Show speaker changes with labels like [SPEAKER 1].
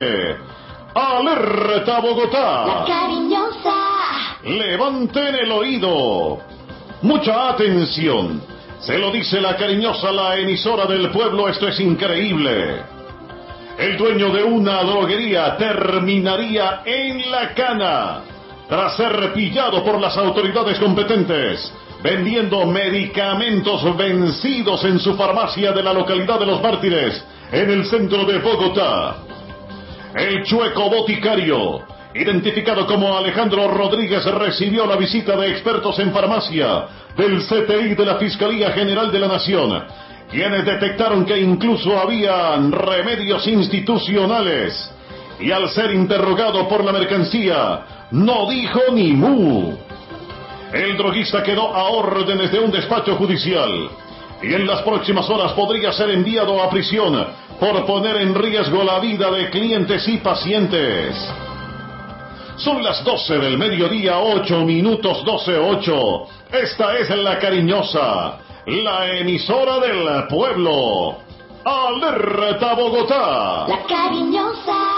[SPEAKER 1] Alerta Bogotá.
[SPEAKER 2] La cariñosa.
[SPEAKER 1] Levanten el oído. Mucha atención. Se lo dice la cariñosa, la emisora del pueblo. Esto es increíble. El dueño de una droguería terminaría en la cana tras ser pillado por las autoridades competentes vendiendo medicamentos vencidos en su farmacia de la localidad de Los Mártires, en el centro de Bogotá. El chueco boticario, identificado como Alejandro Rodríguez, recibió la visita de expertos en farmacia del CTI de la Fiscalía General de la Nación, quienes detectaron que incluso habían remedios institucionales, y al ser interrogado por la mercancía, no dijo ni mu. El droguista quedó a órdenes de un despacho judicial y en las próximas horas podría ser enviado a prisión por poner en riesgo la vida de clientes y pacientes. Son las 12 del mediodía, 8 minutos, 12:08. Esta es la cariñosa, la emisora del pueblo. Alerta Bogotá.
[SPEAKER 2] La cariñosa.